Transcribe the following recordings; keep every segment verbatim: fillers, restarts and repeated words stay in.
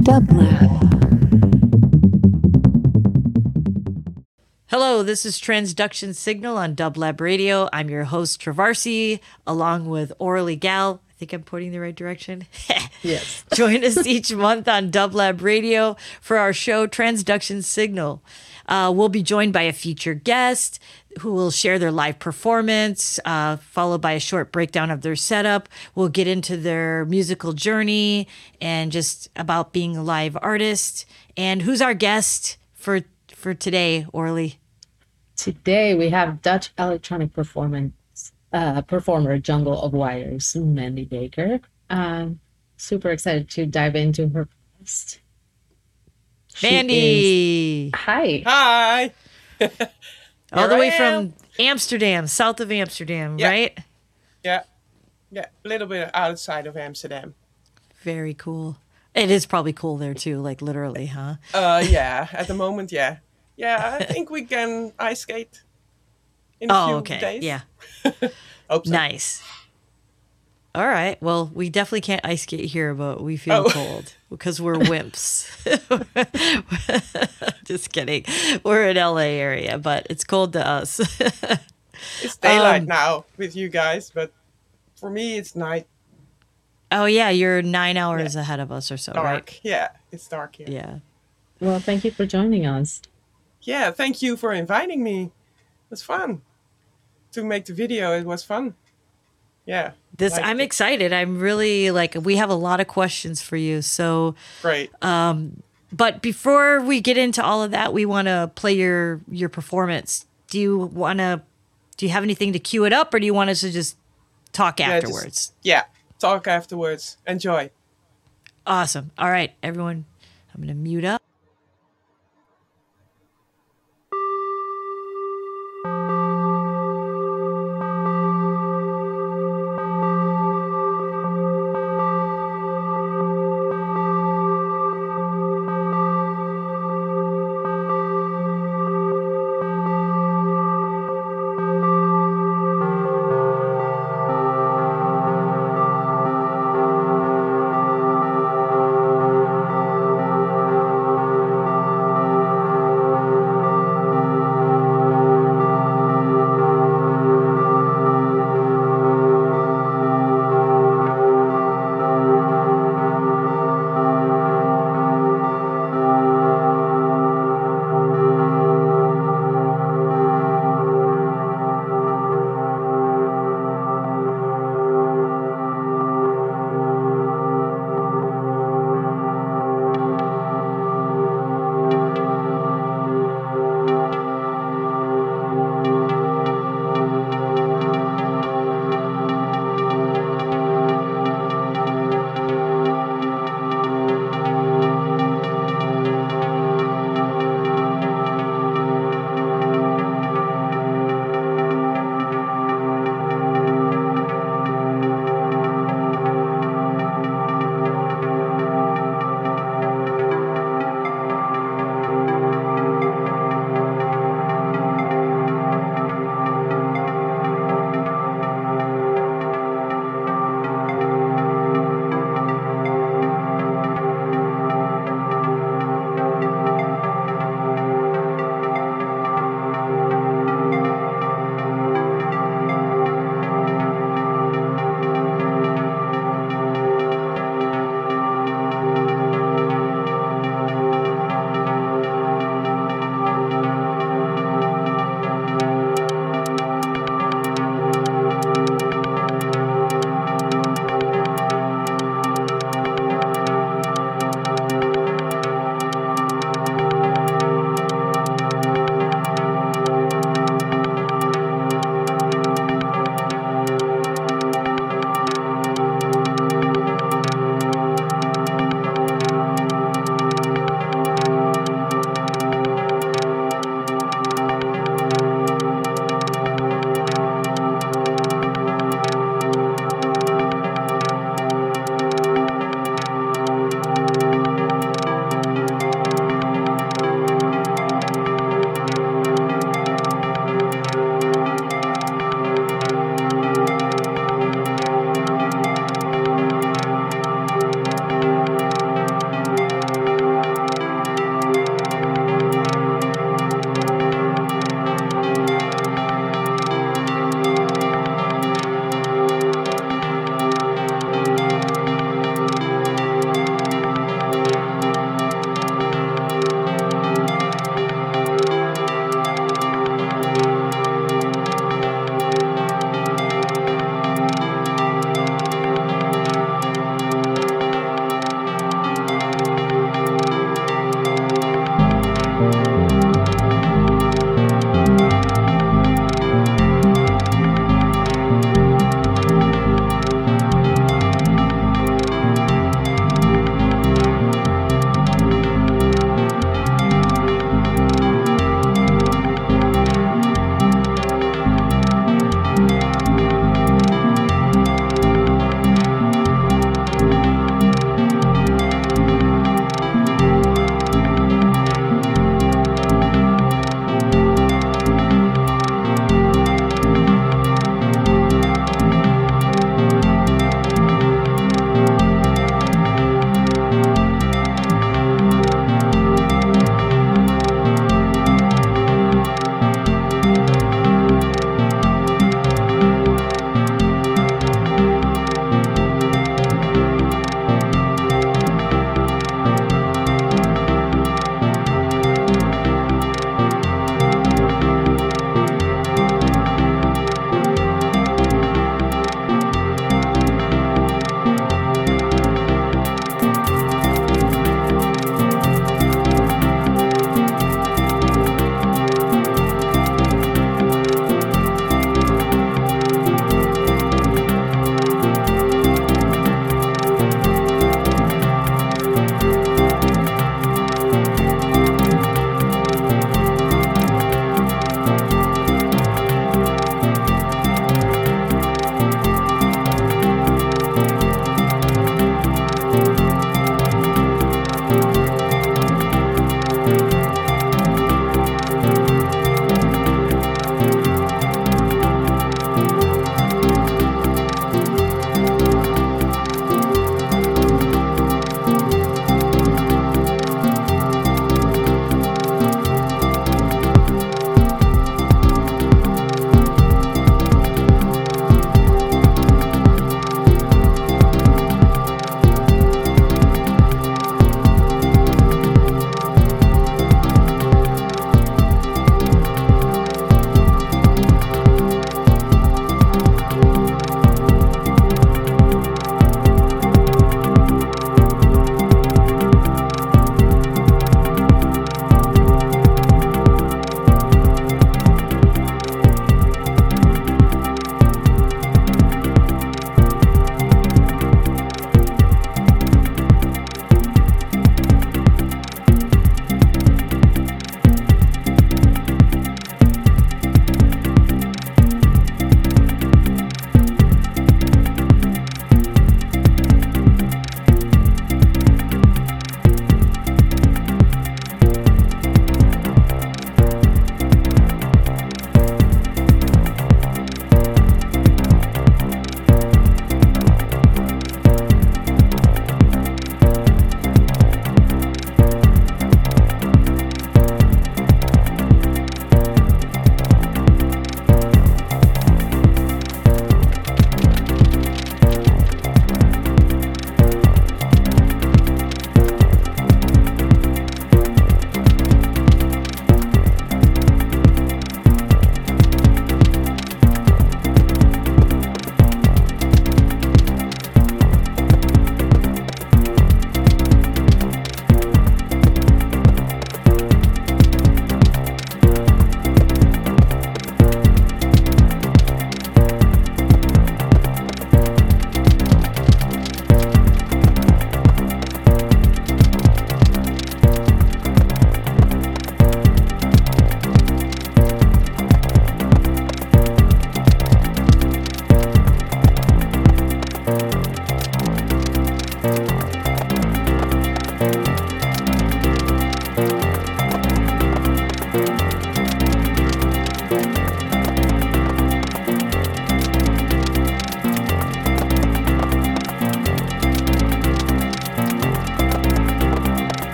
Dublab. Hello, this is Transduction Signal on Dublab Radio. I'm your host, Travarsi, along with Orly Gal. I think I'm pointing the right direction. Yes. Join us each month on Dublab Radio for our show, Transduction Signal. Uh, we'll be joined by a featured guest who will share their live performance, uh, followed by a short breakdown of their setup. We'll get into their musical journey and just about being a live artist. And who's our guest for for today, Orly? Today we have Dutch electronic performance uh, performer Jungle of Wires, Mandy Baker. Um, super excited to dive into her past. She Mandy! is- Hi. Hi. All the Here way I am. from Amsterdam, south of Amsterdam, Yeah. right? Yeah. Yeah. A little bit outside of Amsterdam. Very cool. It is probably cool there too, like literally, huh? Uh, yeah. At the moment, yeah. Yeah, I think we can ice skate in a Oh, few okay. days. Yeah. Hope so. Nice. All right. Well, we definitely can't ice skate here, but we feel Oh. cold because we're wimps. Just kidding. We're in L A area, but it's cold to us. It's daylight Um, now with you guys, but for me, it's night. Oh yeah, you're nine hours ahead of us or so, Dark. right? Yeah, it's dark here. Yeah. Well, thank you for joining us. Yeah, thank you for inviting me. It was fun to make the video. It was fun. Yeah. This liked I'm it. excited. I'm really like we have a lot of questions for you. So Great. but before we get into all of that, we want to play your your performance. Do you want to do you have anything to cue it up or do you want us to just talk Yeah, just- afterwards? yeah. Talk afterwards. Enjoy. Awesome. All right, everyone. I'm going to mute up.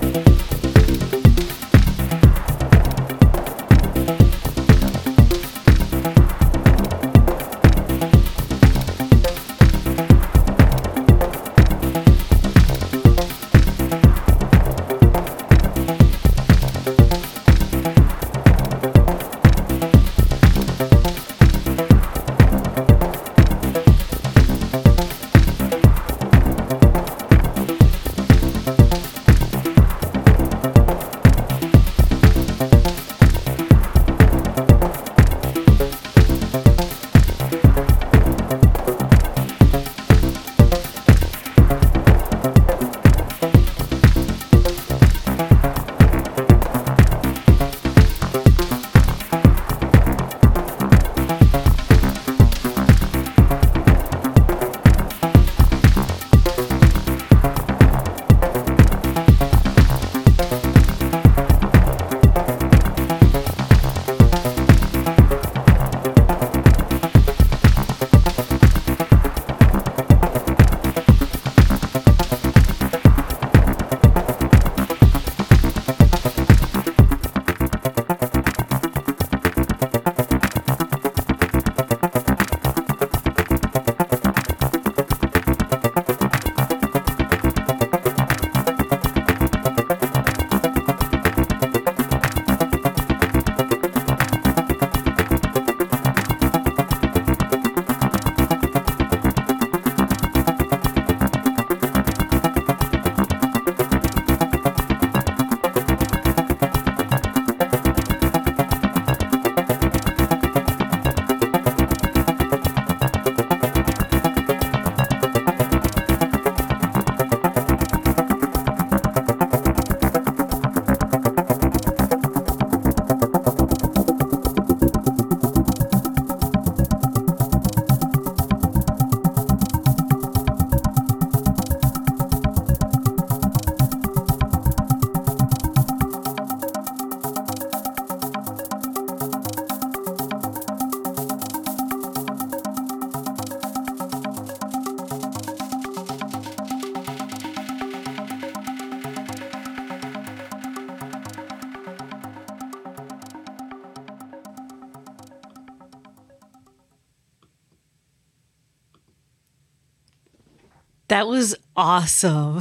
That was awesome.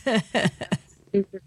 Super.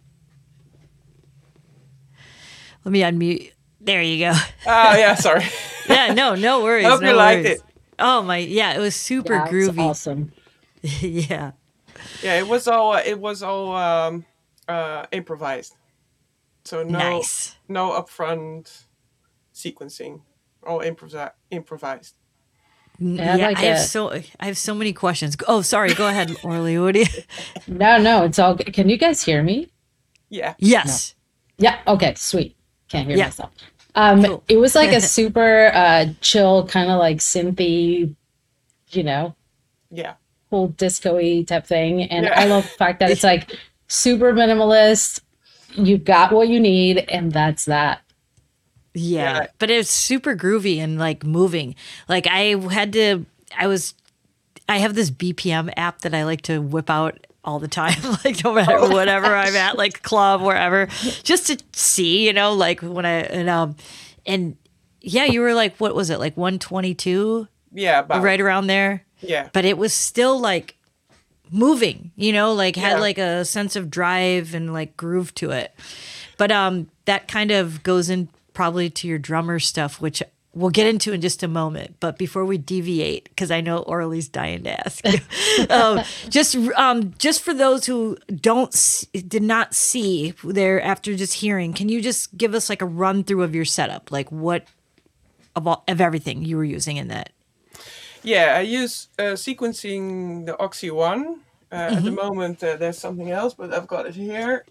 Let me unmute. There you go. Ah, yeah, sorry. Yeah, no, no worries. Hope no you liked worries. it. Oh my, yeah, it was super Yeah, it's groovy. awesome. Yeah, Yeah, it was all uh, it was all um, uh, improvised. So no nice. no upfront sequencing, all improv- improvised. N- It had Yeah, like I have a so I have so many questions. Oh, sorry. Go ahead, Orly. What do you? no, no, it's all good. Can you guys hear me? Yeah. No. Yes. Yeah, okay, sweet. Can't hear Yeah. myself. Um, Cool. it was like a super uh chill, kind of like synthy, you know, Yeah. cool disco-y type thing. And Yeah. I love the fact that it's like super minimalist. You got what you need, and that's that. Yeah, Yeah. but it's super groovy and like moving. Like I had to. I was. I have this B P M app that I like to whip out all the time, like no matter Oh. whatever I'm at, like club, wherever, just to see, you know, like when I and um and yeah, you were like, what was it, like one twenty-two, Yeah. About. right around there, Yeah. but it was still like moving, you know, like had Yeah. like a sense of drive and like groove to it. But um that kind of goes in probably to your drummer stuff, which we'll get into in just a moment. But before we deviate, because I know Orly's dying to ask you, um, just um, just for those who don't s- did not see there after just hearing, can you just give us like a run through of your setup, like what of all, of everything you were using in that? Yeah. I use uh, sequencing the Oxy One. Uh, At the moment, uh, there's something else, but I've got it here.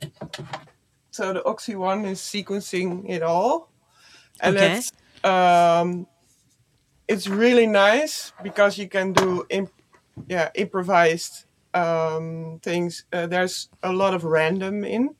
So the Oxy One is sequencing it all, and Okay. it's um, it's really nice because you can do imp- yeah improvised um, things. Uh, there's a lot of random in,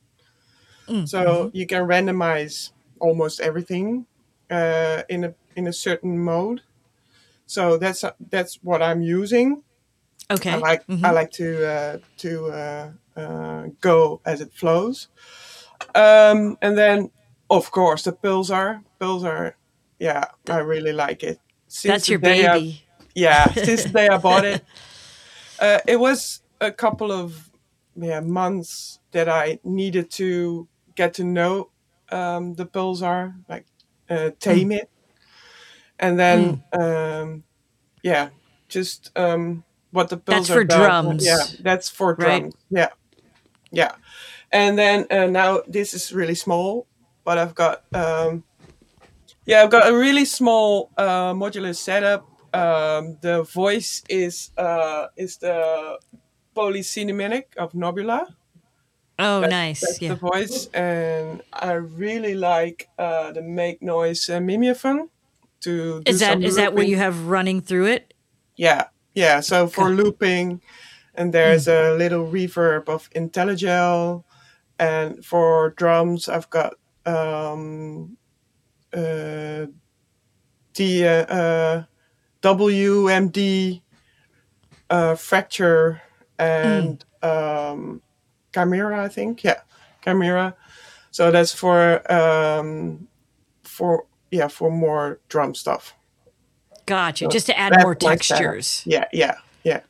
so you can randomize almost everything uh, in a in a certain mode. So that's that's what I'm using. I Okay. like I like to uh, to uh, uh, go as it flows. Um, and then, of course, the Pulsar. Pulsar, yeah, I really like it. Since That's the your day I, baby. yeah, since the day I bought it, uh, it was a couple of yeah months that I needed to get to know um, the Pulsar, like uh, tame it, and then um, yeah, just um, what the That's Pulsar for does. Yeah, drums, that's for right? drums. Yeah, yeah. And then uh, now this is really small, but I've got um, yeah, I've got a really small uh, modular setup. Um, the voice is uh, is the Polycinematic of Nobula. Oh, That, nice. that's the Yeah. voice, and I really like uh, the Make Noise uh, Mimeophone to do Is that some is that what looping. you have running through it? Yeah, yeah. So for Go- looping, and there's a little reverb of IntelliGel, and for drums, I've got um, uh, the uh, uh, W M D uh, Fracture and um, Chimera, I think. Yeah, Chimera. So that's for um, for yeah for more drum stuff. Gotcha. So Just to add that's more my setup. textures. Yeah, yeah, yeah.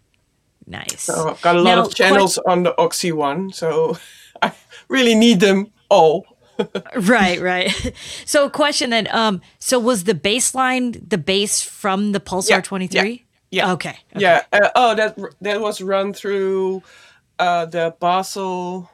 Nice. So I've got a lot Now, of channels on the Oxy one, so I really need them all. right, right. So, question then. Um, so was the bass line the bass from the Yeah, Pulsar yeah, twenty three? yeah, Okay. Okay. yeah. Uh, oh, that that was run through uh, the Basel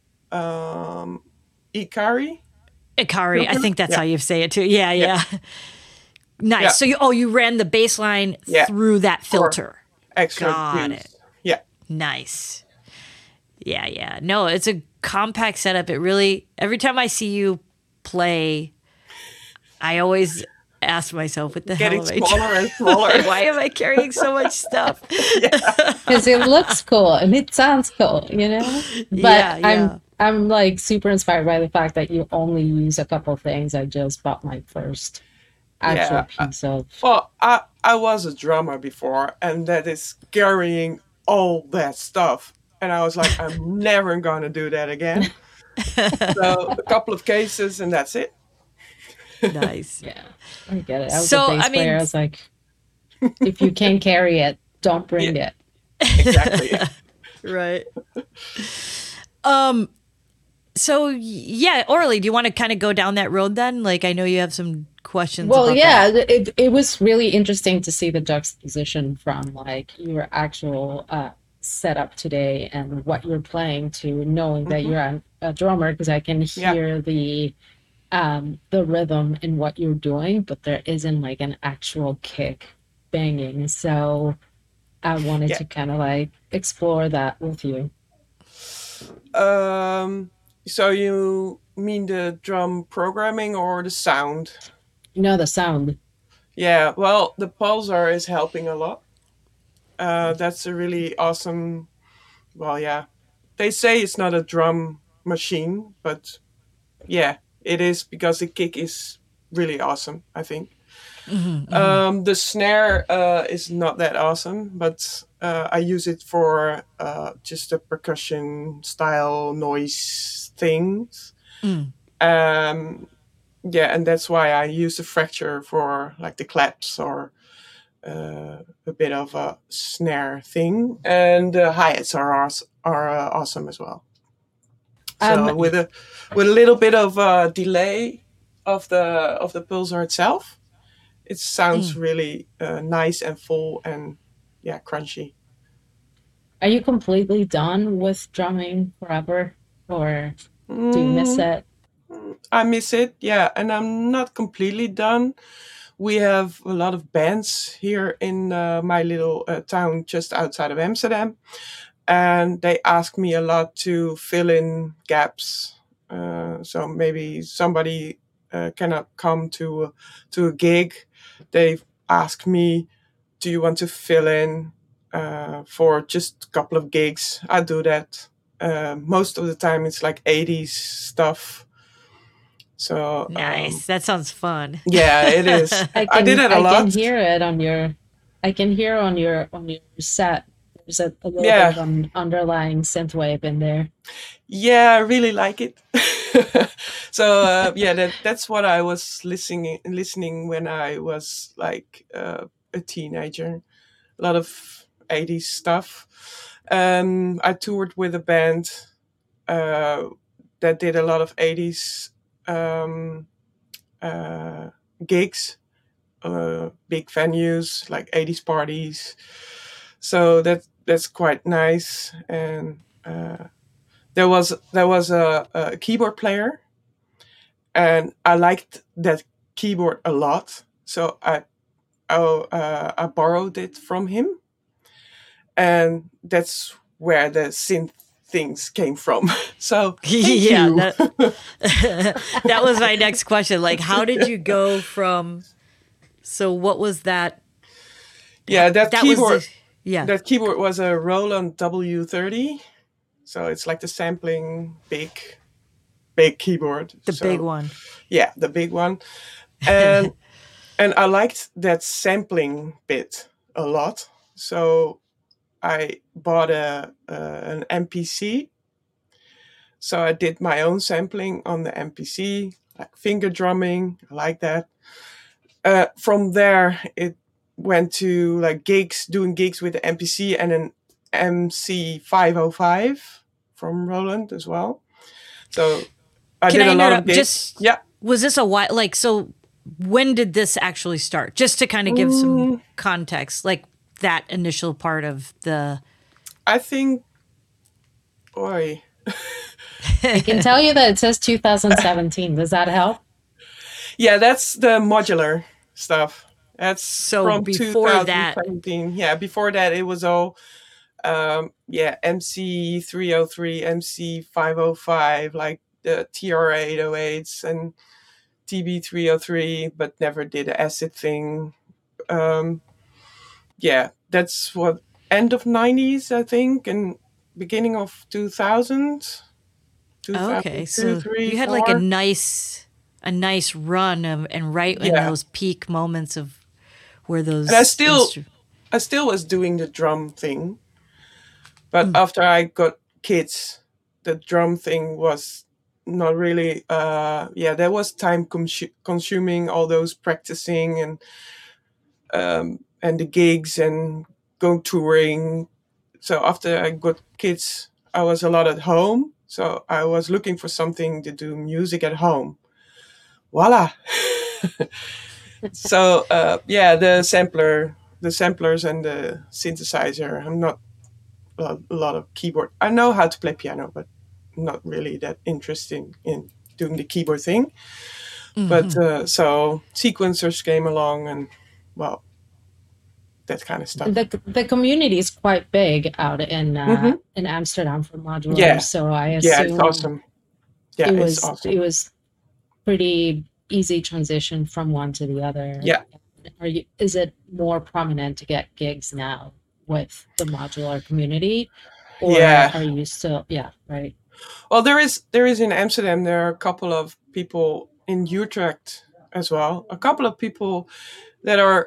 um, Ikari. Ikari. I Filter? think that's Yeah, how you say it too. Yeah, yeah, yeah. Nice. yeah, So you oh you ran the bass line yeah. through that For filter. extra Got it. juice. Yeah, Nice. Yeah, yeah. No, it's a compact setup. It really every time I see you play, I always ask myself, what the hell getting am I doing? smaller and smaller. Why am I carrying so much stuff? Because it looks cool and it sounds cool, you know? But Yeah, I'm yeah. I'm like super inspired by the fact that you only use a couple things. I just bought my first actual Yeah. uh, piece of Well, I I was a drummer before, and that is carrying all that stuff, and I was like, I'm never gonna do that again. So a couple of cases, and that's it. Nice. yeah, I get it. I was a So, bass I player. mean, I was like, if you can carry it, don't bring Yeah, it. exactly. right. Um, so yeah, Orly, do you want to kind of go down that road then? Like, I know you have some questions Well, about yeah, that. it it was really interesting to see the juxtaposition from like your actual uh, setup today and what you're playing to knowing that Hmm. you're a, a drummer because I can Yeah, hear the um the rhythm in what you're doing, but there isn't like an actual kick banging. So I wanted yeah. to kind of like explore that with you. Um. So you mean the drum programming or the sound? You know the sound. Yeah. Well, the Pulsar is helping a lot. Uh, that's a really awesome. Well, yeah. They say it's not a drum machine, but yeah, it is because the kick is really awesome, I think. Um, the snare uh, is not that awesome, but uh, I use it for uh, just a percussion style noise things. Mm. Um, yeah, and that's why I use the fracture for like the claps or uh, a bit of a snare thing. And the hi-hats are, aws- are uh, awesome as well. Um, So with a with a little bit of uh, delay of the of the pulsar itself, it sounds really uh, nice and full and yeah, crunchy. are you completely done with drumming forever, or do you miss Mm, it? I miss it, yeah, and I'm not completely done. We have a lot of bands here in uh, my little uh, town just outside of Amsterdam, and they ask me a lot to fill in gaps. Uh, so maybe somebody uh, cannot come to to a gig. They ask me, "Do you want to fill in uh, for just a couple of gigs?" I do that. Uh, most of the time, it's like eighties stuff. So um, Nice. That sounds fun. yeah, it is. I I did can it a I can lot. hear it on your I can hear on your on your set There's a, a little bit Yeah, of an underlying synthwave in there. yeah, I really like it. So uh, yeah, that that's what I was listening listening when I was like uh, a teenager. A lot of eighties stuff. Um, I toured with a band uh, that did a lot of eighties um, uh, gigs, uh, big venues like eighties parties. So that that's quite nice. And uh, there was there was a, a keyboard player, and I liked that keyboard a lot. So I I, uh, I borrowed it from him, and that's where the synth things came from. So thank Yeah, you. that that was my next question. Like, how did you go from? So, what was that? Yeah, that That was keyboard the yeah, that keyboard was a Roland W thirty. So it's like the sampling big big keyboard. the big So one. yeah, the big one. And and I liked that sampling bit a lot. So I bought a uh, an M P C. So I did my own sampling on the M P C, like finger drumming. I like that. Uh, from there, it went to like gigs, doing gigs with the M P C and an M C five oh five from Roland as well. So I Can did I a lot of interrupt? gigs. Just Yeah. was this a while? Like, so when did this actually start? Just to kind of give some Mm, context, like that initial part of the. I think, boy, I can tell you that it says two thousand seventeen. Does that help? yeah, that's the modular stuff. That's So from before that, twenty seventeen. Yeah, before that it was all um yeah, M C three oh three, M C five oh five, like the T R eight oh eights and T B three oh three, but never did a acid thing. Um yeah, that's what end of nineties, I think, and beginning of two thousand, okay, two thousand two, so three, you had like a four. nice, a nice run of, and right in Yeah. those peak moments of where And I those still instru- I still was doing the drum thing. But after I got kids, the drum thing was not really. Uh, yeah, there was time consu- consuming, all those practicing and um, and the gigs and going touring. So after I got kids, I was a lot at home. So I was looking for something to do music at home. Voila! So uh, yeah, the sampler, the samplers and the synthesizer. I'm not a a lot of keyboard. I know how to play piano, but not really that interesting in doing the keyboard thing. But uh, so sequencers came along, and well, that kind of stuff. The the community is quite big out in uh, Hmm. in Amsterdam for modulars, Yeah, so I yeah, it's assume awesome. Yeah, it it's was it awesome. was pretty easy transition from one to the other. Yeah, Are you, is it more prominent to get gigs now with the modular community, or yeah. are you still, yeah, right? Well, there is there is in Amsterdam. There are a couple of people in Utrecht as well. A couple of people that are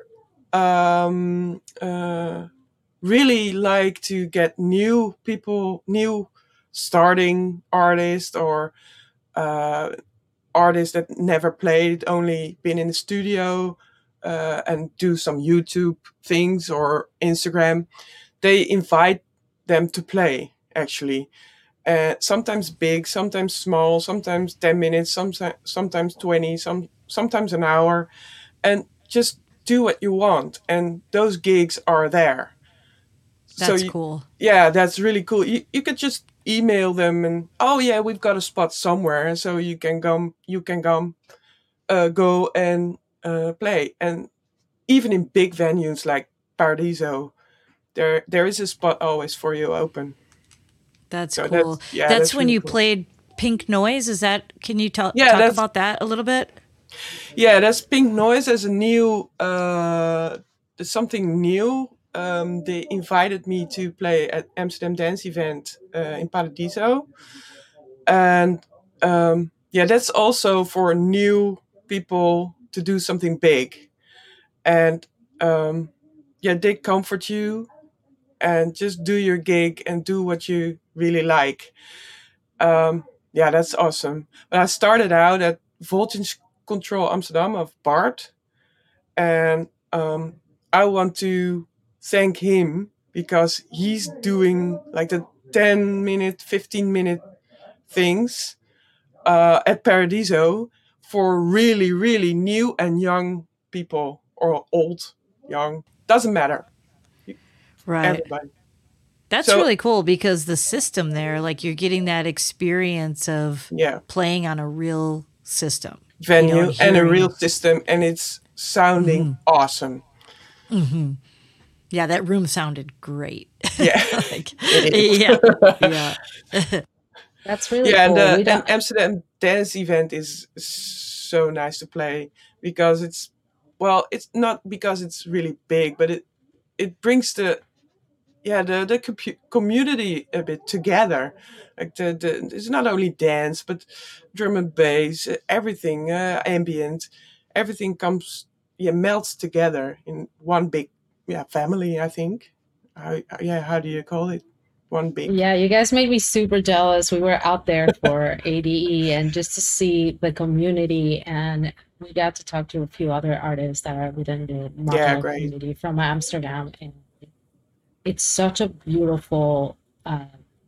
um, uh, really like to get new people, new starting artists or uh, artists that never played, only been in the studio uh, and do some YouTube things or Instagram. They invite them to play actually. Uh, sometimes big, sometimes small, sometimes ten minutes, sometimes sometimes twenty, some sometimes an hour, and just do what you want. And those gigs are there. So That's you, cool. yeah, that's really cool. You you could just email them and oh yeah, we've got a spot somewhere, so you can go you can go uh, go and uh, play. And even in big venues like Paradiso, there there is a spot always for you open. That's So cool. that's yeah, That's that's when really you cool. played Pink Noise. Is that? Can you ta- Yeah, talk that's about that a little bit? yeah, that's Pink Noise as a new uh, there's something new. Um, they invited me to play at Amsterdam Dance Event uh, in Paradiso, and um, yeah, that's also for new people to do something big, and um, yeah, they comfort you. and just do your gig and do what you really like. Um, yeah, that's awesome. But I started out at Voltage Control Amsterdam of Bart, and um, I want to thank him because he's doing like the ten minute, fifteen minute things uh, at Paradiso for really, really new and young people, or old, young, doesn't matter, Right. everybody. That's So really cool because the system there, like you're getting that experience of yeah, playing on a real system, you know, and venue and a real hearing. system, and it's sounding awesome. Yeah, that room sounded great. Yeah, Like, it is. yeah, yeah. That's really Yeah, and cool. the We Am- don't. Amsterdam Dance event is so nice to play because it's, well, it's not because it's really big, but it it brings the, yeah, the the compu- community a bit together. Like the, the it's not only dance but drum and bass, uh, everything, uh, ambient, everything comes, yeah, melts together in one big, yeah, family. I think. How, yeah, how do you call it? One big. Yeah, you guys made me super jealous. We were out there for A D E and just to see the community, and we got to talk to a few other artists that are within the Yeah, Machelo great. community from Amsterdam, and it's such a beautiful uh,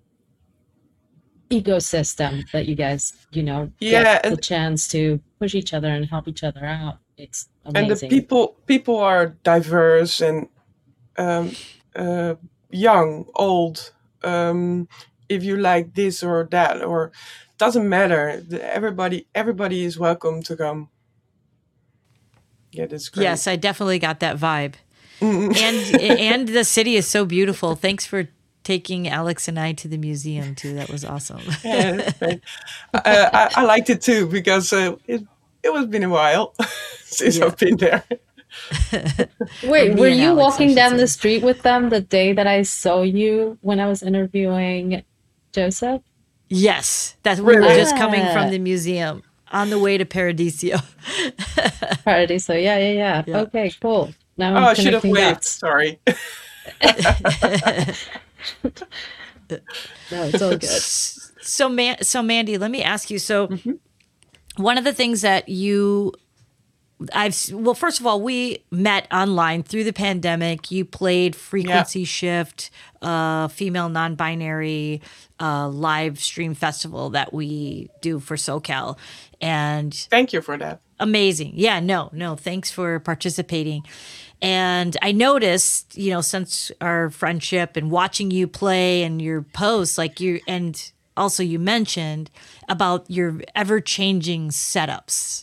ecosystem that you guys, you know, get Yeah, the and chance to push each other and help each other out. It's and the amazing. people people are diverse and um, uh, young, old. Um, if you like this or that, or doesn't matter. The- Everybody everybody is welcome to come. Yeah, that's great. Yes, I definitely got that vibe. And and the city is so beautiful. Thanks for taking Alex and I to the museum too. That was awesome. Yeah, that's great. uh, I, I liked it too because uh, it it was been a while since Yeah. I've been there. Wait, me were and you Alex, I walking should down the say. street with them the day that I saw you when I was interviewing Joseph? Yes, that we were Really? just coming from Ah, the museum on the way to Paradiso. Paradiso. Yeah, yeah, yeah. Yeah. Okay, cool. Now Oh, I'm I should have connecting waved. dots. Sorry. No, it's all good. So man, so Mandy, let me ask you. So Hmm. one of the things that you I've s- well, first of all, we met online through the pandemic. You played Frequency Shift, uh, female non-binary uh, live stream festival that we do for SoCal, and Thank you for that. amazing. Yeah, no, no, thanks for participating. And I noticed, you know, since our friendship and watching you play and your posts, like you, and also you mentioned about your ever-changing setups.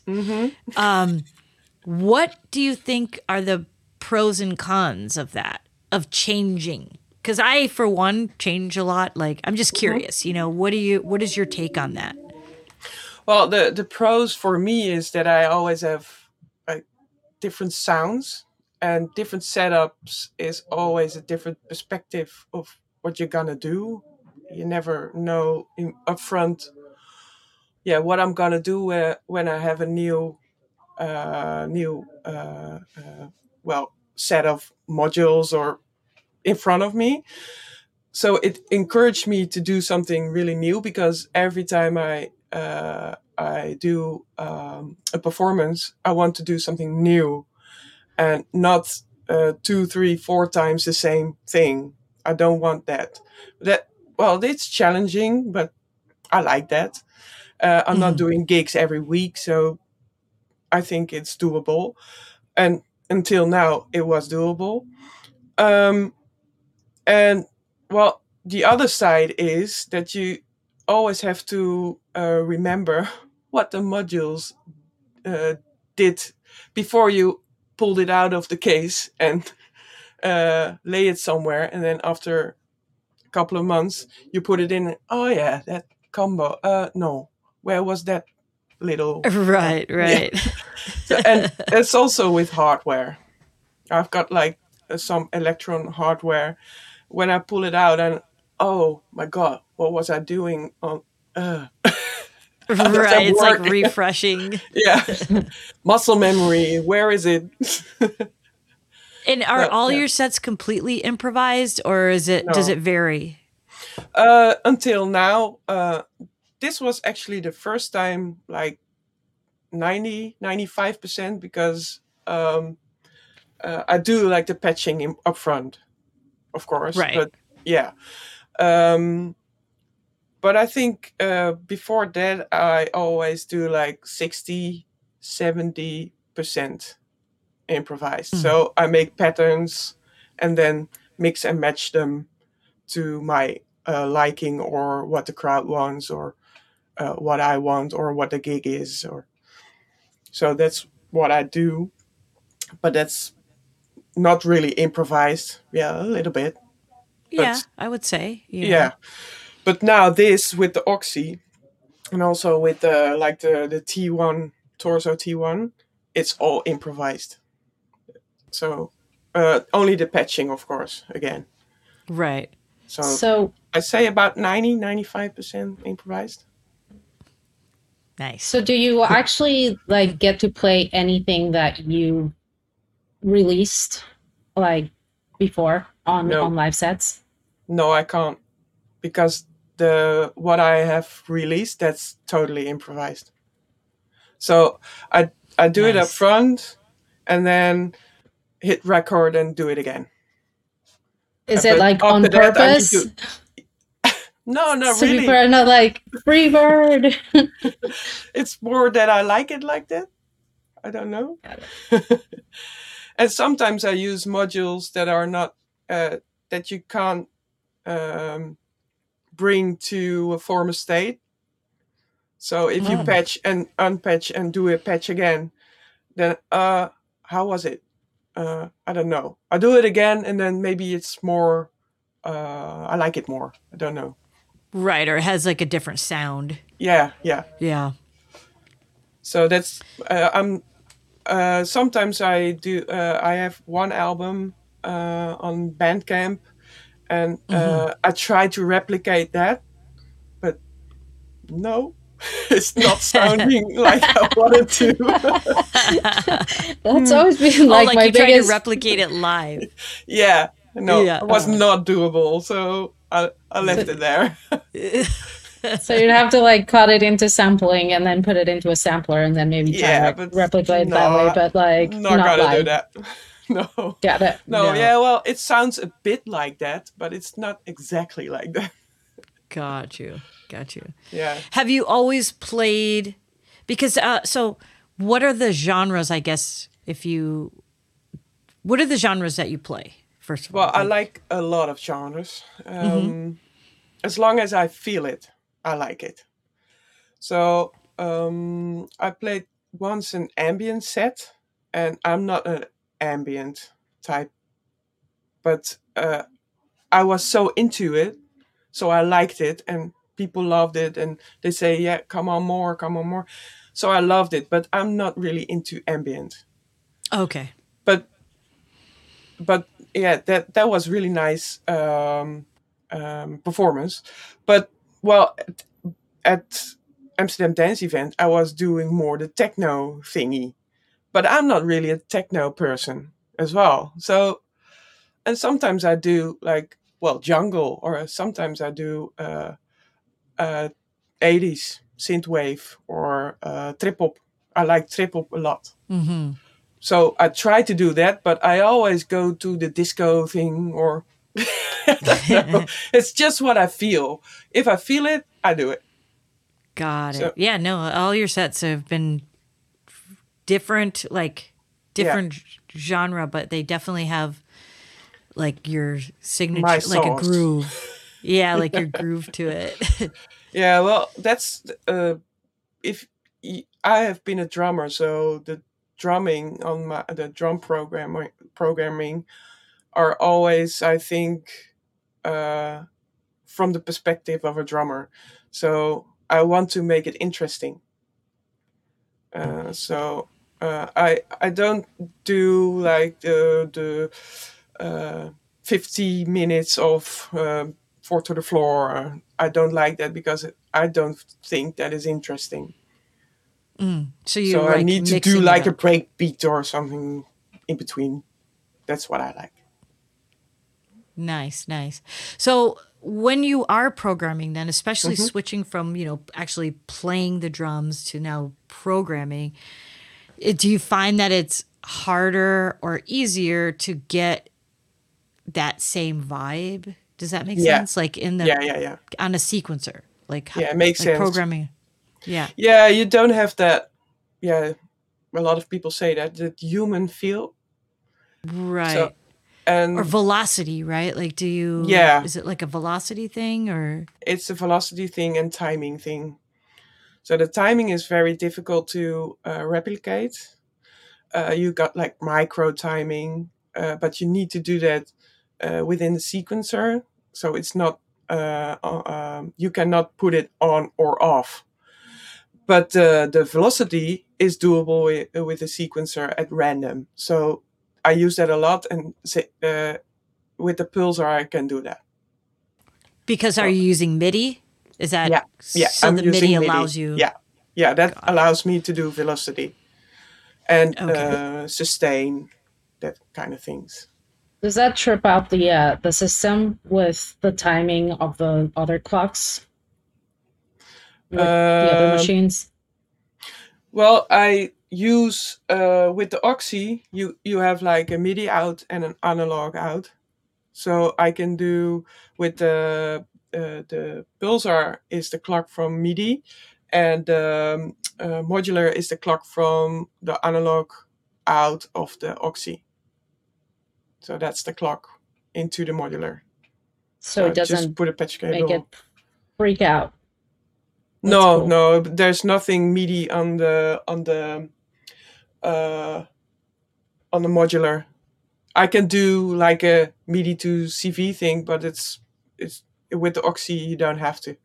What do you think are the pros and cons of that, of changing? Because I, for one, change a lot. Like, I'm just curious, you know, what do you, what is your take on that? Well, the the pros for me is that I always have like different sounds, and different setups is always a different perspective of what you're gonna do. You never know in, upfront, yeah, what I'm gonna do uh, when I have a new uh, new uh, uh, well, set of modules or in front of me. So it encouraged me to do something really new because every time I uh, I do um, a performance, I want to do something new and not uh, two, three, four times the same thing. I don't want that. That well, it's challenging, but I like that. Uh, I'm not Hmm. doing gigs every week, so I think it's doable. And until now, it was doable. Um, and well, the other side is that you always have to uh, remember what the modules uh, did before you pulled it out of the case and uh, lay it somewhere. And then after a couple of months, you put it in. Oh yeah, that combo. Uh, no, where was that little? Uh, Right, yeah. right. So, and it's also with hardware. I've got like uh, some Electron hardware. When I pull it out, and oh my god, what was I doing? On uh, how does that Right. It's like work? refreshing. Yeah, muscle memory. Where is it? And are But all yeah, your sets completely improvised, or is it does no. it vary? Uh, until now, uh, this was actually the first time, like ninety, ninety-five percent, because um, uh, I do like the patching in, up front, of course. Right. But yeah. Um, but I think uh, before that, I always do like sixty, seventy percent improvised. Mm. So I make patterns and then mix and match them to my uh, liking, or what the crowd wants, or uh, what I want, or what the gig is. Or so that's what I do, but that's not really improvised. Yeah, a little bit, Yeah, but I would say, you know. yeah. But now this with the Oxy, and also with the like the the T one Torso T one, it's all improvised. So uh, only the patching, of course, again. Right. So So, I say about ninety, ninety-five percent improvised. Nice. so do you actually like get to play anything that you released like before on No, on live sets? no, I can't, because the what I have released, that's totally improvised. So I I do it up Nice. front, and then hit record and do it again. Uh, Is it But like after on that, I need purpose? to. No, not So people really. are not like free bird. It's more that I like it like that. I don't know. And sometimes I use modules that are not uh, that you can't um, bring to a former state. So if you Mm. patch and unpatch and do a patch again, then uh, how was it? Uh, I don't know. I do it again, and then maybe it's more. Uh, I like it more. I don't know. Right, or it has like a different sound. Yeah, yeah. Yeah. So that's uh, I'm. Uh, sometimes I do. Uh, I have one album uh, on Bandcamp, and Hmm. uh, I try to replicate that, but no, it's not sounding like I wanted That's to. always been Oh, like like my you tried to biggest. replicate it live. Yeah, no, Yeah. it was Uh. not doable, so I, I left it there. So you'd have to like cut it into sampling and then put it into a sampler and then maybe try to Yeah, like but replicate it that way, no, but like not not gonna do live. that. No, Got it. no, No. yeah, well, it sounds a bit like that, but it's not exactly like that. Got you. Got you. Yeah. Have you always played because uh so what are the genres, I guess, if you what are the genres that you play, first of Well, all? I Like, like a lot of genres. mhm. Um, as long as I feel it, I like it. So um, I played once an ambient set, and I'm not an ambient type, but uh, I was so into it, so I liked it, and people loved it, and they say, "Yeah, come on more, come on more." So I loved it, but I'm not really into ambient. Okay. But but yeah, that that was really nice um, um, performance. But well, at, at Amsterdam Dance Event, I was doing more the techno thingy, but I'm not really a techno person as well. So, and sometimes I do like well jungle, or sometimes I do uh, uh, eighties synthwave, or uh, trip hop. I like trip hop a lot. Mhm. So I try to do that, but I always go to the disco thing, or I don't know. It's just what I feel. If I feel it, I do it. Got it. So Yeah, no, all your sets have been different, like yeah, different genre, but they definitely have like your my signature, like a sauce. groove. Yeah, like your groove to it. Yeah, well, that's uh, if y- I have been a drummer, so the drumming on my the drum program programming are always, I think, uh, from the perspective of a drummer. So I want to make it interesting. Uh, so uh, I I don't do like the the uh, fifty minutes of uh, four to the floor. I don't like that, because I don't think that is interesting. Mm. So you So I like need to do mixing it like a up. break beat or something in between. that's what I like. Nice, nice. So when you are programming, then especially Hmm. switching from, you know, actually playing the drums to now programming, it, do you find that it's harder or easier to get that same vibe? Does that make Yeah, sense? Like in the yeah, yeah, yeah. on a sequencer, like ho- Yeah, it makes like sense. programming. Yeah. Yeah, you don't have that. Yeah, a lot of people say that that human feel. So Right. Or and velocity, right? Like do you yeah, is it like a velocity thing or it's a velocity thing and timing thing. So the timing is very difficult to uh, replicate. Uh, you got like micro timing, uh, but you need to do that uh, within the sequencer. So it's not uh, uh, um, you cannot put it on or off. But uh, the velocity is doable with, with a sequencer at random. So I use that a lot, and say, uh, with the pulsar I can do that. because are So you using MIDI? Is that yeah, yeah, so I'm the MIDI using MIDI. allows you Yeah, yeah, that Got it. allows me to do velocity and Okay. uh, sustain, that kind of things. Does that trip out the uh, the system with the timing of the other clocks with the other Um, machines? well, I use uh, with the Oxy, you you have like a MIDI out and an analog out. So I can do with the uh, the pulsar is the clock from MIDI, and um, uh, modular is the clock from the analog out of the Oxy. So that's the clock into the modular. So So it I just doesn't put a patch make cable. it freak out. That's No, cool. no, there's nothing MIDI on the on the uh, on the modular. I can do like a MIDI to C V thing, but it's it's with the Oxy you don't have to,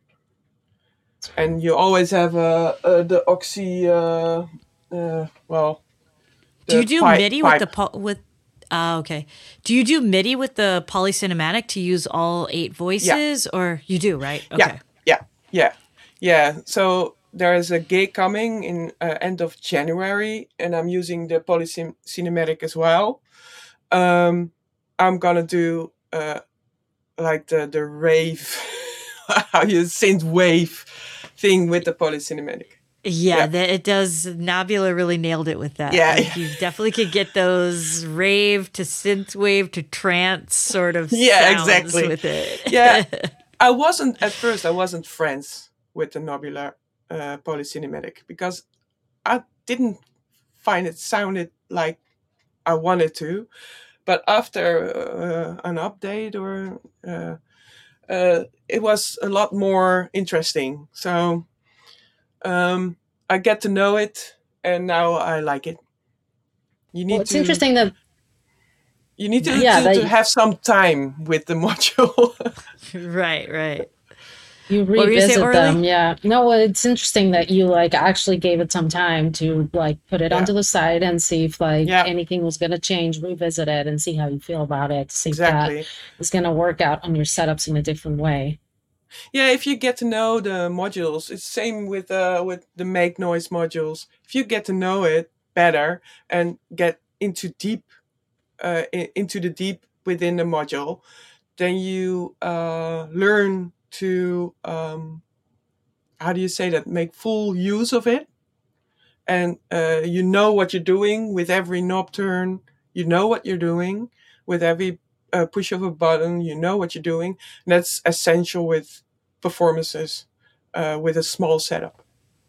and you always have uh, uh, the Oxy. Uh, uh, well, Do you the do pipe MIDI with the pipe. po- with uh okay. Do you do MIDI with the polycinematic to use all eight Yeah, voices or you do, right? yeah, Okay. yeah, yeah, yeah. So there is a gig coming in uh, end of January, and I'm using the polycinematic as well. Um, I'm gonna do uh, like the the rave, how you synth wave thing with the polycinematic. Yeah, Yeah, that it does. Nabula really nailed it with that. yeah, Like you definitely could get those rave to synthwave to trance sort of yeah, sounds exactly. with Yeah, it. I wasn't at first. I wasn't friends with the Nobula uh, polycinematic because I didn't find it sounded like I wanted to. But after uh, an update or uh, uh, it was a lot more interesting. So um, I get to know it, and now I like it. You Well, need it's to interesting that you need to, yeah Nice. to, that to have some time with the module. Right, right. you What were you saying, revisit them. Orly? Yeah, no, well, it's interesting that you like actually gave it some time to like put it Yeah, onto the site and see if like yeah, anything was going to change, revisit it, and see how you feel about it. See if that exactly. is going to work out on your setups in a different way. Yeah, if you get to know the modules, it's same with uh with the make noise modules. If you get to know it better and get into deep uh i- into the deep within the module, then you uh learn to um how do you say that, make full use of it, and uh you know what you're doing with every knob turn. You know what you're doing with every uh, push of a button. You know what you're doing, and that's essential with performances uh, with a small setup.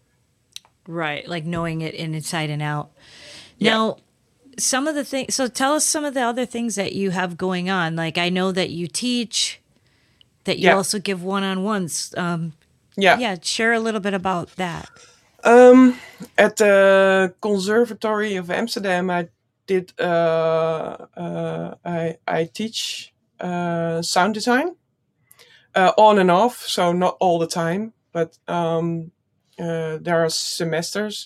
Right, like knowing it in inside and out. Yeah, Now, some of the things. So tell us some of the other things that you have going on. Like I know that you teach, that you yeah, also give one-on-ones. Um, yeah. yeah, share a little bit about that. Um, at the Conservatory of Amsterdam, I did. Uh, uh, I I teach uh, sound design uh, on and off, so not all the time, but um, uh, there are semesters.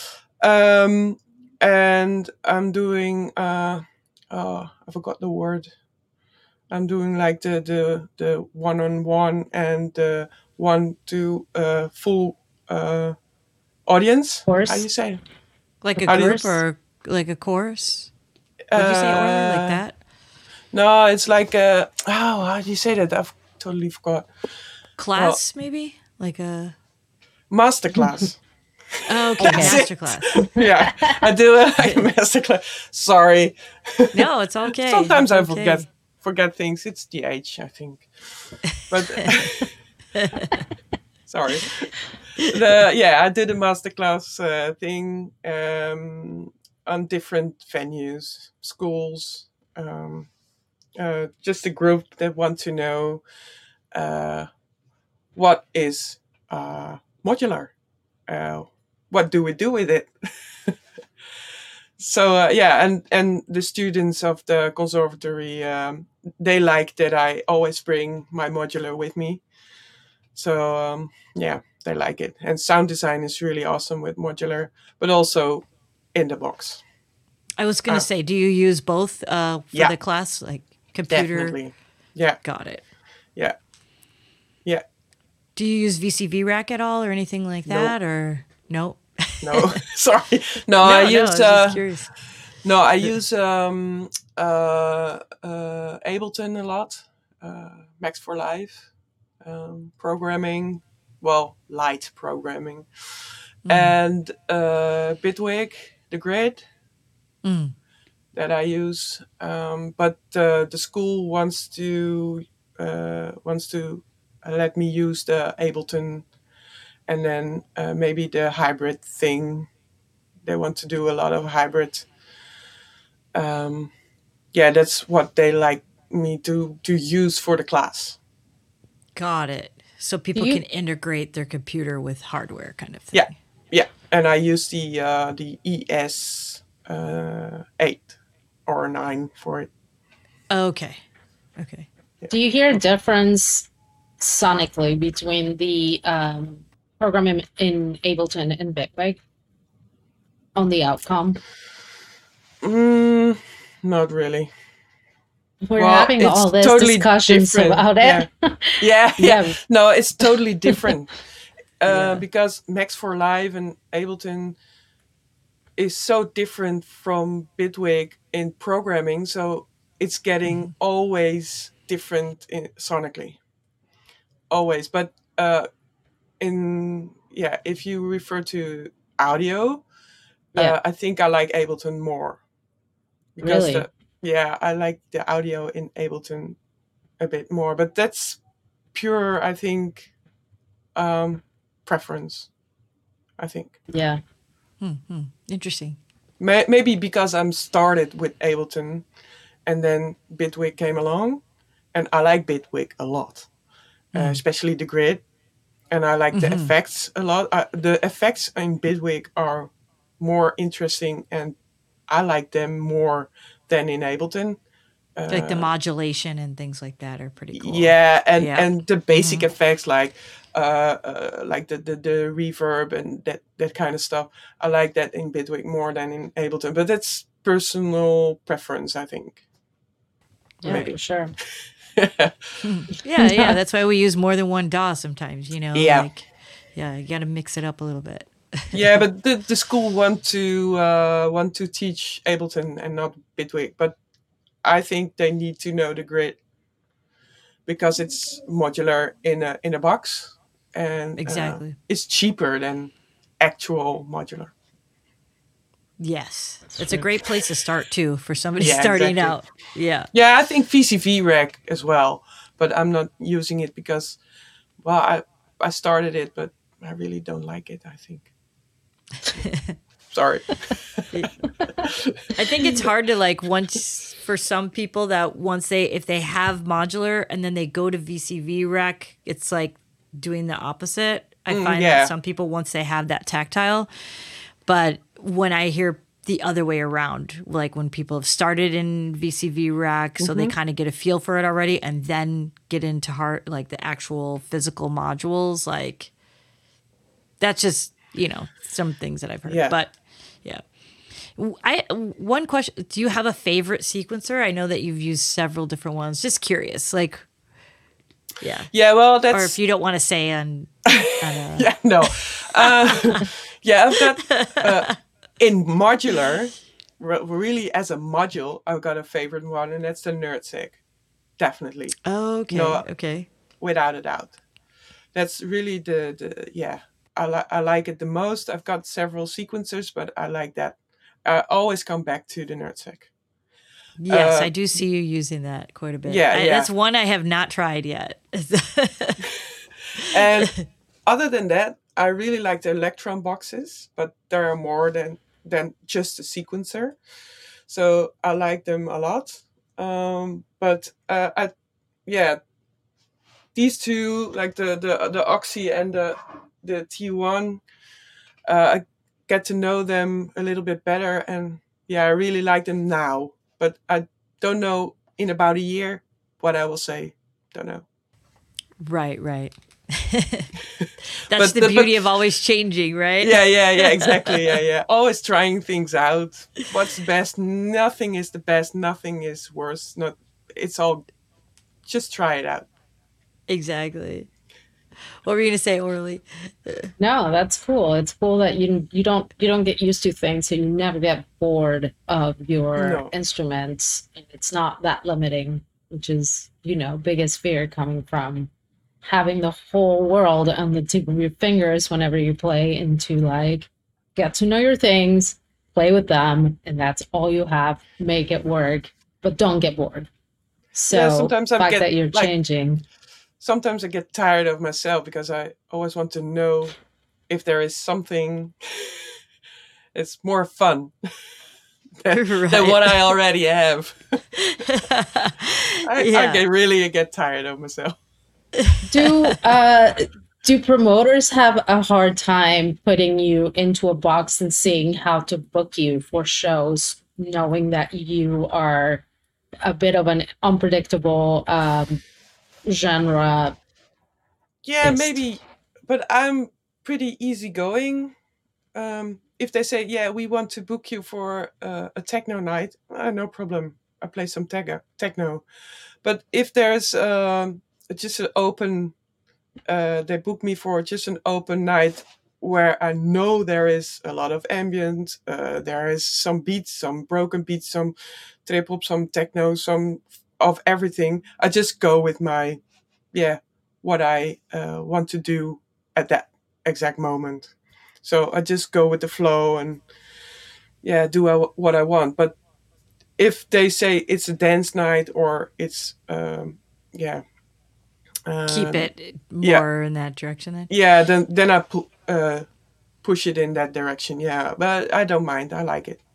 Um, and I'm doing. Uh, oh, I forgot the word. I'm doing like the the the one on one and the one to uh, full uh, audience. How do you Course, say? Like the a How do you? group course. or like a chorus? Would you say Orly like Uh, that? No, it's like a, oh, how do you say that? I've totally forgot. Class, maybe? Like a... Masterclass. Oh, okay, That's it. masterclass. Yeah, I do a like a masterclass. Sorry. No, it's okay. Sometimes It's I okay. forget forget things. It's the age, I think. But sorry. The yeah, I did a masterclass uh, thing um, on different venues, schools, um, uh, just a group that want to know uh, what is uh, modular. Uh, what do we do with it? So uh, yeah, and and the students of the conservatory, um, they like that I always bring my modular with me. So um, yeah, they like it. And sound design is really awesome with modular, but also in the box. I was going to Ah. say, do you use both uh, for Yeah. the class? Like computer? Definitely. Yeah, Got it. yeah, yeah. Do you use V C V Rack at all or anything like Nope. that? Or no? No, sorry. No, no, I no, I use was uh, just curious. no, I use um, uh, uh, Ableton a lot. Uh, Max for Live um, programming. Well, light programming, Mm. and uh, Bitwig, the grid Mm. that I use. Um, but uh, the school wants to uh, wants to let me use the Ableton, and then uh, maybe the hybrid thing. They want to do a lot of hybrid. Um, yeah, that's what they like me to to use for the class. Got it. So people you- can integrate their computer with hardware kind of thing. Yeah, yeah, and I use the uh, the E S uh, eight or nine for it. Okay. Okay. Do you hear a difference sonically between the um, program in, in Ableton and Bitwig on the outcome? Mm, not really. We're Well, having it's all these totally discussions different. about it. Yeah, yeah, yeah. Yeah. No, it's totally different. uh, Yeah. Because Max for Live and Ableton is so different from Bitwig in programming, so it's getting always different in, sonically. Always, but uh, in yeah, if you refer to audio, Yeah. uh, I think I like Ableton more because Really? the yeah, I like the audio in Ableton a bit more, but that's pure, I think, um, preference. I think Yeah. Hmm, hmm. Interesting. May- maybe because I'm started with Ableton, and then Bitwig came along, and I like Bitwig a lot, uh, especially the grid, and I like the effects a lot. Uh, the effects in Bitwig are more interesting, and I like them more than in Ableton. like the modulation and things like that are pretty cool. Yeah, and Yeah. and the basic effects like uh, uh like the, the the reverb and that that kind of stuff. I like that in Bitwig more than in Ableton, but that's personal preference, I think. Yeah, Maybe. for sure. Yeah, yeah. That's why we use more than one D A W sometimes, you know? Yeah. Like, yeah, you got to mix it up a little bit. Yeah, but the, the school want to uh, want to teach Ableton and not Bitwig, but I think they need to know the grid because it's modular in a in a box, and uh, Exactly. it's cheaper than actual modular. Yes. It's a great place to start, too, for somebody Yeah, starting exactly. out. Yeah. Yeah, I think V C V Rack as well, but I'm not using it because, well, I I started it, but I really don't like it, I think. Sorry. I think it's hard to like once for some people that once they if they have modular and then they go to V C V Rack, it's like doing the opposite. I Mm, find yeah. that some people once they have that tactile, but when I hear the other way around, like when people have started in V C V Rack, so Mm-hmm. they kind of get a feel for it already, and then get into hard like the actual physical modules, like that's just you know some things that I've heard, Yeah. but yeah. I one question: do you have a favorite sequencer? I know that you've used several different ones. Just curious, like, yeah, Yeah, well, that's or if you don't want to say on, on a, yeah, no. Uh, yeah, I've got uh, in modular. re- really as a module, I've got a favorite one, and that's the Nerdsic. Definitely, Oh, okay. no, Okay. without a doubt. That's really the the yeah. I like I like it the most. I've got several sequencers, but I like that. I always come back to the Nerdsic. Yes, Uh, I do see you using that quite a bit. yeah, I, yeah. that's one I have not tried yet. And other than that, I really like the Electron boxes, but there are more than than just a sequencer. So I like them a lot. Um, but uh, I, yeah, these two, like the the the Oxy and the the T one, uh, I get to know them a little bit better, and yeah, I really like them now. But I don't know in about a year what I will say. Don't know. Right, right. That's But the the, beauty but of always changing, right? yeah, yeah, yeah, exactly. Yeah, yeah. Always trying things out. What's the best? Nothing is the best. Nothing is worse. Not. It's all. Just try it out. Exactly. What were you going to say, Orly? No, that's cool. It's cool that you you don't you don't get used to things, so you never get bored of your No. instruments. And it's not that limiting, which is, you know, biggest fear coming from having the whole world on the tip of your fingers whenever you play, into like get to know your things, play with them, and that's all you have. Make it work, but don't get bored. Yeah. So Sometimes the I fact get that you're like. changing. Sometimes I get tired of myself because I always want to know if there is something. It's more fun than, than Right. what I already have. I, I Yeah. get really get tired of myself. Do uh do promoters have a hard time putting you into a box and seeing how to book you for shows, knowing that you are a bit of an unpredictable um, genre Yeah, artist? maybe, but I'm pretty easygoing. Um, if they say, "Yeah, we want to book you for uh, a techno night," uh, no problem. I play some tega, techno. But if there's um, just an open, uh, they book me for just an open night where I know there is a lot of ambient, uh, there is some beats, some broken beats, some trip hop, some techno, some of everything. I just go with my, yeah, what I uh, want to do at that exact moment. So I just go with the flow and yeah, do I, what I want. But if they say it's a dance night or it's um, yeah, Keep um, it yeah, more in that direction then. yeah, then then I pu- uh, push it in that direction. Yeah, but I don't mind. I like it.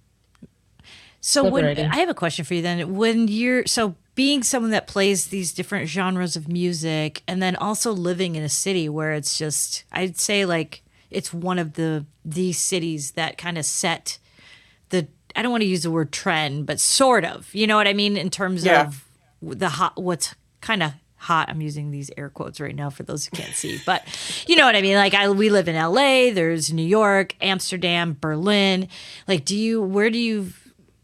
So when Liberating. I have a question for you then, when you're so being someone that plays these different genres of music and then also living in a city where it's just I'd say like it's one of the these cities that kind of set the I don't want to use the word trend, but sort of. You know what I mean in terms Yeah, of the hot what's kind of hot. I'm using these air quotes right now for those who can't see, but you know what I mean? Like I we live in L A, there's New York, Amsterdam, Berlin. Like do you where do you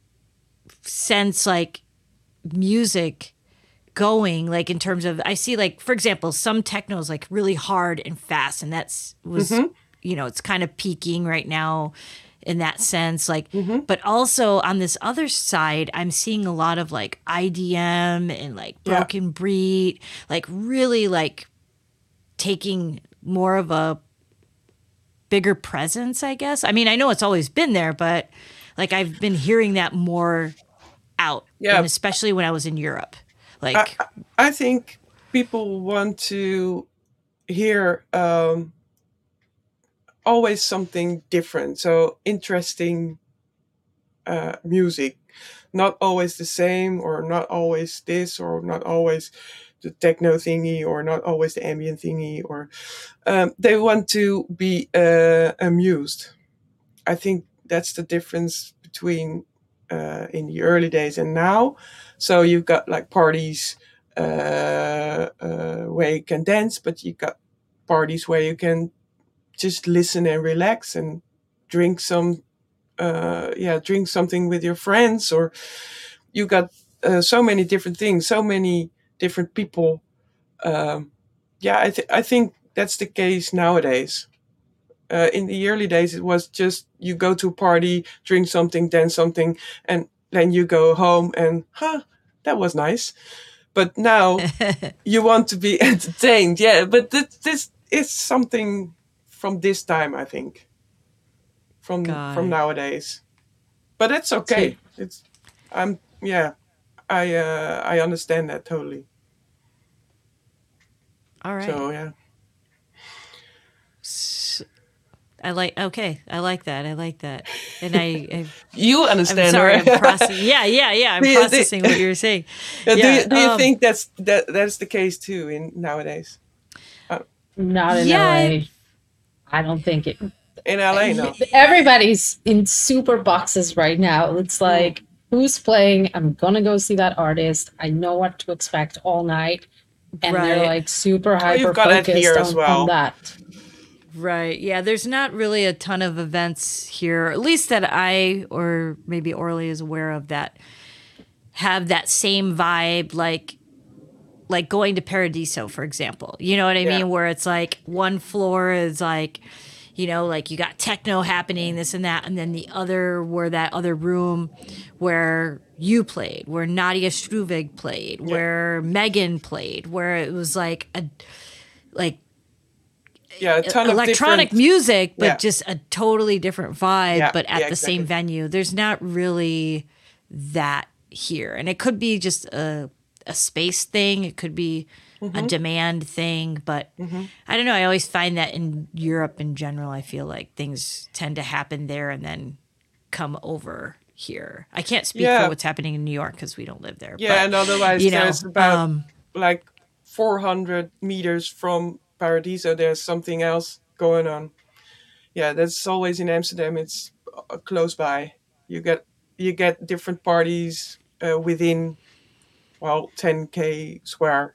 sense like music going like in terms of I see like for example some techno is like really hard and fast and that's was mm-hmm, you know it's kind of peaking right now in that sense like mm-hmm, but also on this other side I'm seeing a lot of like I D M and like yeah, broken beat like really like taking more of a bigger presence I guess I mean I know it's always been there but like I've been hearing that more out and yeah. especially when I was in Europe. I Like I I think people want to hear um, always something different. So interesting uh, music, not always the same, or not always this, or not always the techno thingy, or not always the ambient thingy, or um, they want to be uh, amused. I think that's the difference between uh, in the early days and now. So you've got like parties uh, uh, where you can dance, but you got parties where you can just listen and relax and drink some uh, yeah, drink something with your friends, or you got uh, so many different things, so many different people. Um, yeah, I, th- I think that's the case nowadays. Uh, in the early days, it was just you go to a party, drink something, dance something, and then you go home and, huh, that was nice. But now you want to be entertained. Yeah, but this, this is something from this time, I think, from Got from it. nowadays. But it's So okay. It's I'm yeah. I uh, I understand that totally. All right. So yeah. S- I like. Okay, I like that. I like that. And I, I You I'm understand, sorry. right? I'm processing. Yeah, yeah, yeah. I'm do, you, do, processing what you're saying. do Yeah. you do you Um. think that's that that's the case too in nowadays? Uh, not in Yeah. I- L A. I don't think it. in L A, no. Everybody's in super boxes right now. It's Mm. like, who's playing? I'm gonna go see that artist. I know what to expect all night. And they're Right. like super Oh, you've hyper got that here focused as on, on well. that. Right. Yeah. There's not really a ton of events here, at least that I or maybe Orly is aware of, that have that same vibe, like like going to Paradiso, for example. You know what I Yeah. mean? Where it's like one floor is like, you know, like you got techno happening, this and that, and then the other, where that other room where you played, where Nadia Struvig played, Yeah. where Megan played, where it was like a like Yeah, a ton of electronic different. music, but Yeah. just a totally different vibe, Yeah, but at yeah, the same exactly. venue. There's not really that here. And it could be just a, a space thing, it could be a demand thing, but I don't know. I always find that in Europe in general, I feel like things tend to happen there and then come over here. I can't speak Yeah. for what's happening in New York because we don't live there. Yeah, but, and otherwise you know, there's about um, like four hundred meters from Paradiso. There's something else going on. Yeah, that's always in Amsterdam. It's uh, close by. You get you get different parties uh, within well ten k square,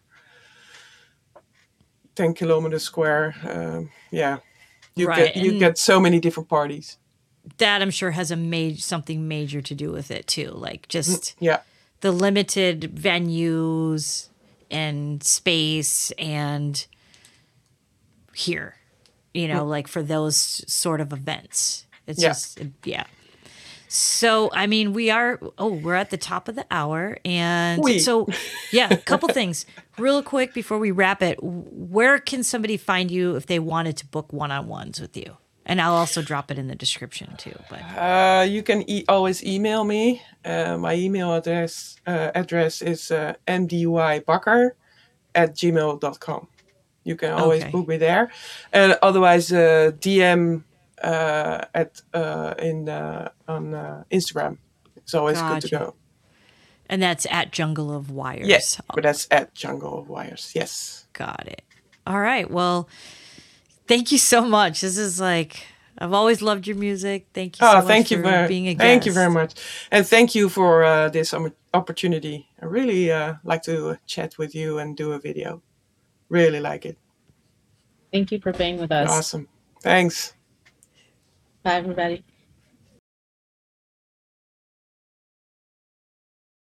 ten kilometers square. Um, yeah, you right. get you And get so many different parties. that I'm sure has a major something major to do with it too. Like just Yeah, the limited venues and space and here, you know, like for those sort of events. It's Yeah. just yeah. So I mean, we are. Oh, we're at the top of the hour, and Oui. so yeah, a couple things real quick before we wrap it. Where can somebody find you if they wanted to book one-on-ones with you? And I'll also drop it in the description too. But uh, you can e- always email me. Uh, my email address uh, address is uh, mdybakker at gmail dot com. You can always Okay. book me there, and otherwise uh, D M uh, at uh, in uh, on uh, Instagram. It's always good to Gotcha. go. and that's at Jungle of Wires. Yes, but that's at Jungle of Wires. Yes. Got it. All right. Well, thank you so much. This is like I've always loved your music. Thank you so Oh, much thank you for very, being a guest. thank you very much, and thank you for uh, this um, opportunity. I really uh, like to chat with you and do a video. Really like it. Thank you for being with us. Awesome. Thanks. Bye, everybody.